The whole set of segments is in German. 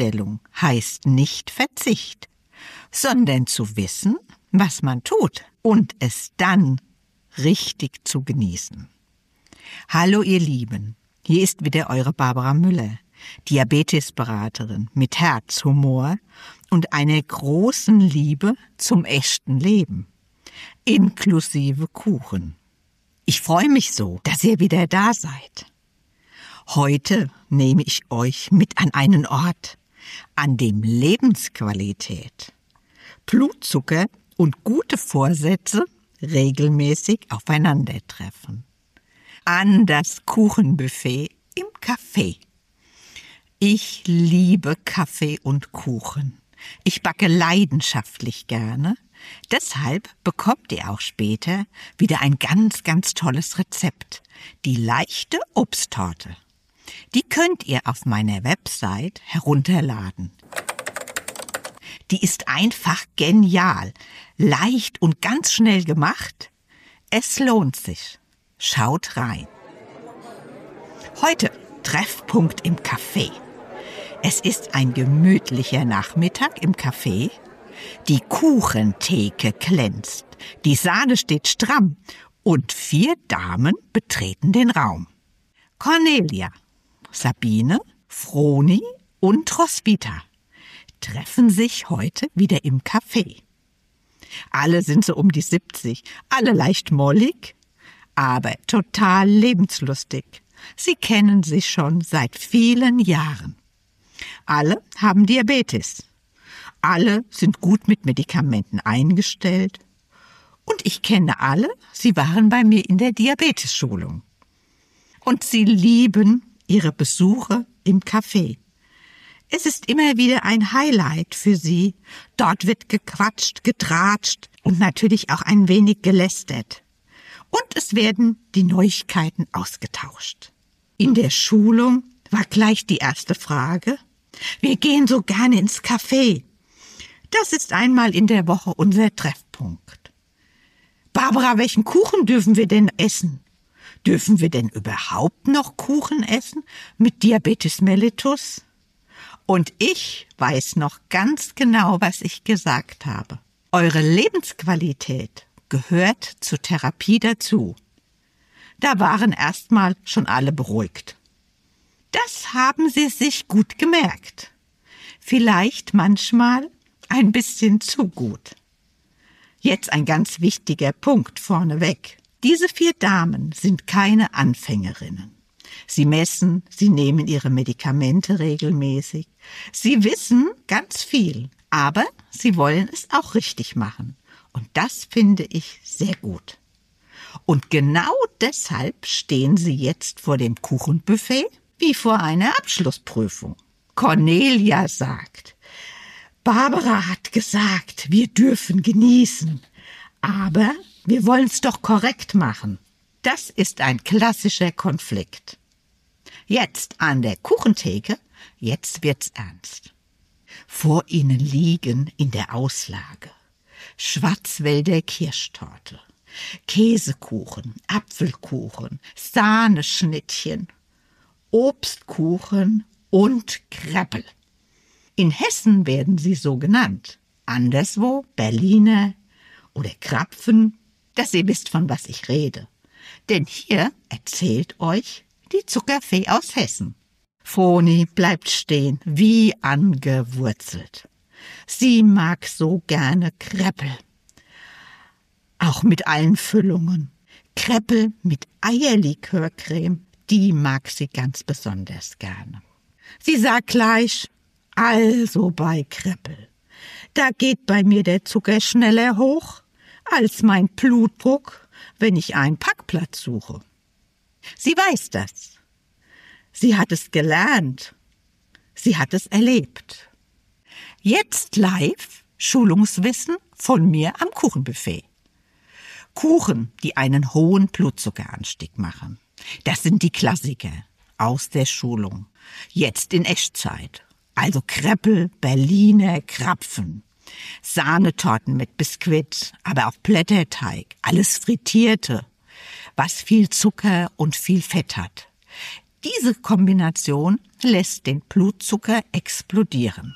Umstellung heißt nicht Verzicht, sondern zu wissen, was man tut und es dann richtig zu genießen. Hallo ihr Lieben, hier ist wieder eure Barbara Müller, Diabetesberaterin mit Herz, Humor und einer großen Liebe zum echten Leben, inklusive Kuchen. Ich freue mich so, dass ihr wieder da seid. Heute nehme ich euch mit an einen Ort, an dem Lebensqualität, Blutzucker und gute Vorsätze regelmäßig aufeinandertreffen. An das Kuchenbuffet im Café. Ich liebe Kaffee und Kuchen. Ich backe leidenschaftlich gerne. Deshalb bekommt ihr auch später wieder ein ganz, ganz tolles Rezept. Die leichte Obsttorte. Die könnt ihr auf meiner Website herunterladen. Die ist einfach genial, leicht und ganz schnell gemacht. Es lohnt sich. Schaut rein. Heute Treffpunkt im Café. Es ist ein gemütlicher Nachmittag im Café. Die Kuchentheke glänzt, die Sahne steht stramm und 4 Damen betreten den Raum. Cornelia, Sabine, Froni und Roswitha treffen sich heute wieder im Café. Alle sind so um die 70, alle leicht mollig, aber total lebenslustig. Sie kennen sich schon seit vielen Jahren. Alle haben Diabetes. Alle sind gut mit Medikamenten eingestellt. Und ich kenne alle, sie waren bei mir in der Diabetesschulung. Und sie lieben ihre Besuche im Café. Es ist immer wieder ein Highlight für sie. Dort wird gequatscht, getratscht und natürlich auch ein wenig gelästert. Und es werden die Neuigkeiten ausgetauscht. In der Schulung war gleich die erste Frage: Wir gehen so gerne ins Café. Das ist einmal in der Woche unser Treffpunkt. Barbara, welchen Kuchen dürfen wir denn essen? Dürfen wir denn überhaupt noch Kuchen essen mit Diabetes mellitus? Und ich weiß noch ganz genau, was ich gesagt habe. Eure Lebensqualität gehört zur Therapie dazu. Da waren erstmal schon alle beruhigt. Das haben sie sich gut gemerkt. Vielleicht manchmal ein bisschen zu gut. Jetzt ein ganz wichtiger Punkt vorneweg. Diese 4 Damen sind keine Anfängerinnen. Sie messen, sie nehmen ihre Medikamente regelmäßig. Sie wissen ganz viel, aber sie wollen es auch richtig machen. Und das finde ich sehr gut. Und genau deshalb stehen sie jetzt vor dem Kuchenbuffet wie vor einer Abschlussprüfung. Cornelia sagt: Barbara hat gesagt, wir dürfen genießen, aber wir wollen es doch korrekt machen. Das ist ein klassischer Konflikt. Jetzt an der Kuchentheke, jetzt wird's ernst. Vor ihnen liegen in der Auslage Schwarzwälder Kirschtorte, Käsekuchen, Apfelkuchen, Sahneschnittchen, Obstkuchen und Kreppel. In Hessen werden sie so genannt, anderswo Berliner oder Krapfen, dass ihr wisst, von was ich rede. Denn hier erzählt euch die Zuckerfee aus Hessen. Froni bleibt stehen, wie angewurzelt. Sie mag so gerne Kreppel. Auch mit allen Füllungen. Kreppel mit Eierlikörcreme, die mag sie ganz besonders gerne. Sie sagt gleich: Also bei Kreppel, da geht bei mir der Zucker schneller hoch als mein Blutdruck, wenn ich einen Parkplatz suche. Sie weiß das. Sie hat es gelernt. Sie hat es erlebt. Jetzt live Schulungswissen von mir am Kuchenbuffet. Kuchen, die einen hohen Blutzuckeranstieg machen. Das sind die Klassiker aus der Schulung. Jetzt in Echtzeit. Also Kreppel, Berliner, Krapfen. Sahnetorten mit Biskuit, aber auch Blätterteig. Alles Frittierte, was viel Zucker und viel Fett hat. Diese Kombination lässt den Blutzucker explodieren.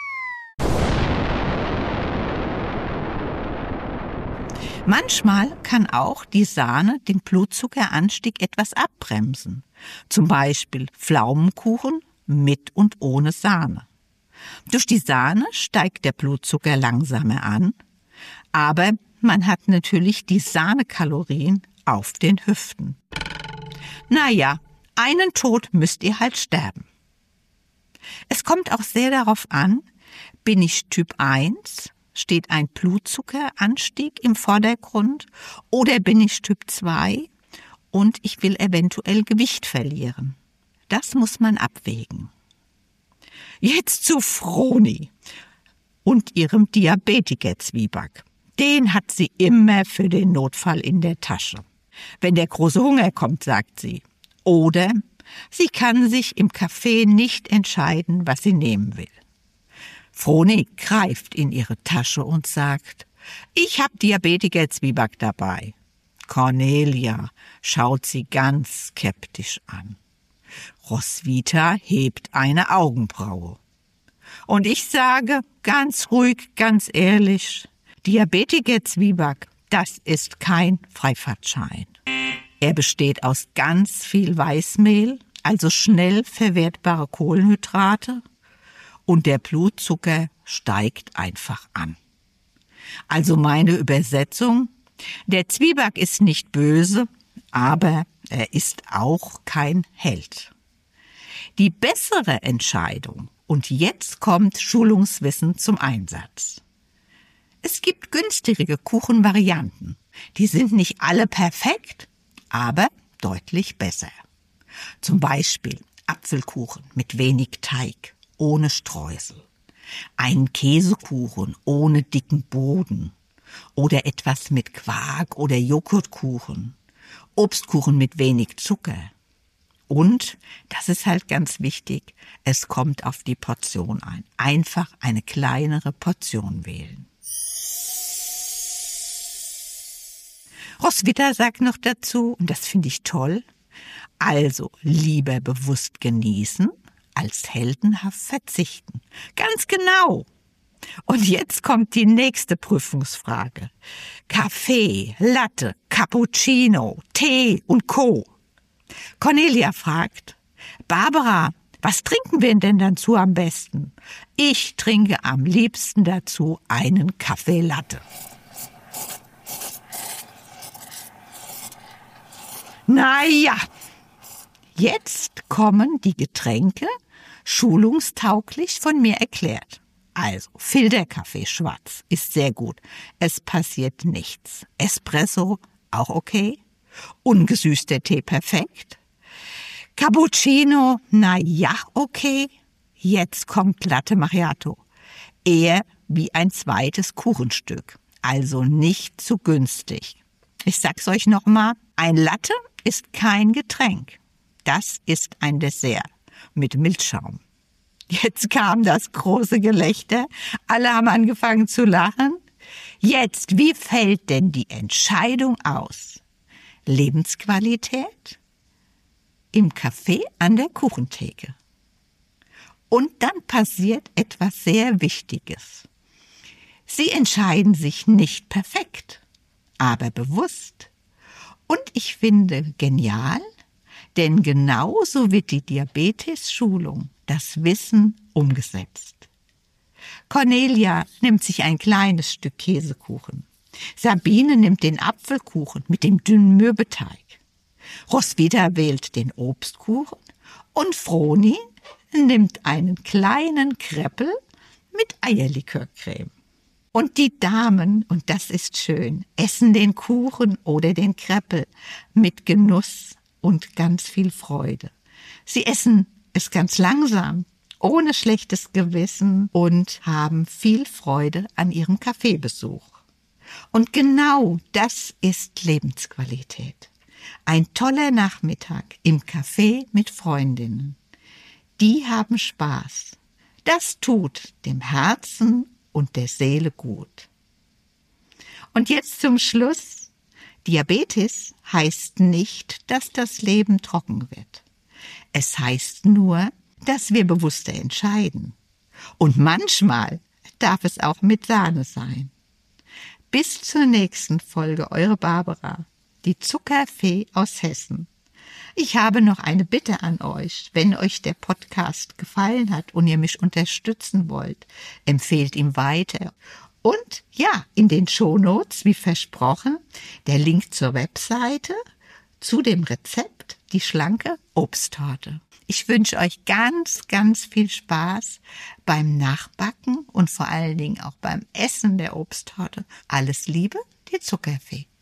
Manchmal kann auch die Sahne den Blutzuckeranstieg etwas abbremsen. Zum Beispiel Pflaumenkuchen mit und ohne Sahne. Durch die Sahne steigt der Blutzucker langsamer an, aber man hat natürlich die Sahnekalorien auf den Hüften. Naja, einen Tod müsst ihr halt sterben. Es kommt auch sehr darauf an, bin ich Typ 1, steht ein Blutzuckeranstieg im Vordergrund, oder bin ich Typ 2 und ich will eventuell Gewicht verlieren. Das muss man abwägen. Jetzt zu Froni und ihrem Diabetiker-Zwieback. Den hat sie immer für den Notfall in der Tasche. Wenn der große Hunger kommt, sagt sie. Oder sie kann sich im Café nicht entscheiden, was sie nehmen will. Froni greift in ihre Tasche und sagt, ich hab Diabetiker-Zwieback dabei. Cornelia schaut sie ganz skeptisch an. Roswitha hebt eine Augenbraue. Und ich sage, ganz ruhig, ganz ehrlich, Diabetiker-Zwieback, das ist kein Freifahrtschein. Er besteht aus ganz viel Weißmehl, also schnell verwertbare Kohlenhydrate, und der Blutzucker steigt einfach an. Also meine Übersetzung, der Zwieback ist nicht böse, aber er ist auch kein Held. Die bessere Entscheidung, und jetzt kommt Schulungswissen zum Einsatz. Es gibt günstigere Kuchenvarianten. Die sind nicht alle perfekt, aber deutlich besser. Zum Beispiel Apfelkuchen mit wenig Teig, ohne Streusel. Einen Käsekuchen ohne dicken Boden. Oder etwas mit Quark oder Joghurtkuchen. Obstkuchen mit wenig Zucker. Und, das ist halt ganz wichtig, es kommt auf die Portion ein. Einfach eine kleinere Portion wählen. Roswitha sagt noch dazu, und das finde ich toll, also lieber bewusst genießen, als heldenhaft verzichten. Ganz genau. Und jetzt kommt die nächste Prüfungsfrage. Kaffee, Latte, Cappuccino, Tee und Co. Cornelia fragt, Barbara, was trinken wir denn dazu am besten? Ich trinke am liebsten dazu einen Kaffee Latte. Naja, jetzt kommen die Getränke schulungstauglich von mir erklärt. Also, Filterkaffee schwarz ist sehr gut. Es passiert nichts. Espresso auch okay. Ungesüßter Tee perfekt. Cappuccino, na ja, okay. Jetzt kommt Latte Macchiato. Eher wie ein zweites Kuchenstück. Also nicht zu günstig. Ich sag's euch nochmal. Ein Latte ist kein Getränk. Das ist ein Dessert mit Milchschaum. Jetzt kam das große Gelächter. Alle haben angefangen zu lachen. Jetzt, wie fällt denn die Entscheidung aus? Lebensqualität? Im Café an der Kuchentheke. Und dann passiert etwas sehr Wichtiges. Sie entscheiden sich nicht perfekt, aber bewusst. Und ich finde genial, denn genauso wird die Diabetes-Schulung, das Wissen, umgesetzt. Cornelia nimmt sich ein kleines Stück Käsekuchen. Sabine nimmt den Apfelkuchen mit dem dünnen Mürbeteig. Roswitha wählt den Obstkuchen und Froni nimmt einen kleinen Kreppel mit Eierlikörcreme. Und die Damen, und das ist schön, essen den Kuchen oder den Kreppel mit Genuss und ganz viel Freude. Sie essen es ganz langsam, ohne schlechtes Gewissen und haben viel Freude an ihrem Kaffeebesuch. Und genau das ist Lebensqualität. Ein toller Nachmittag im Café mit Freundinnen. Die haben Spaß. Das tut dem Herzen und der Seele gut. Und jetzt zum Schluss. Diabetes heißt nicht, dass das Leben trocken wird. Es heißt nur, dass wir bewusster entscheiden. Und manchmal darf es auch mit Sahne sein. Bis zur nächsten Folge, eure Barbara, die Zuckerfee aus Hessen. Ich habe noch eine Bitte an euch. Wenn euch der Podcast gefallen hat und ihr mich unterstützen wollt, empfehlt ihn weiter. Und ja, in den Shownotes, wie versprochen, der Link zur Webseite, zu dem Rezept, die schlanke Obsttorte. Ich wünsche euch ganz, ganz viel Spaß beim Nachbacken und vor allen Dingen auch beim Essen der Obsttorte. Alles Liebe, die Zuckerfee.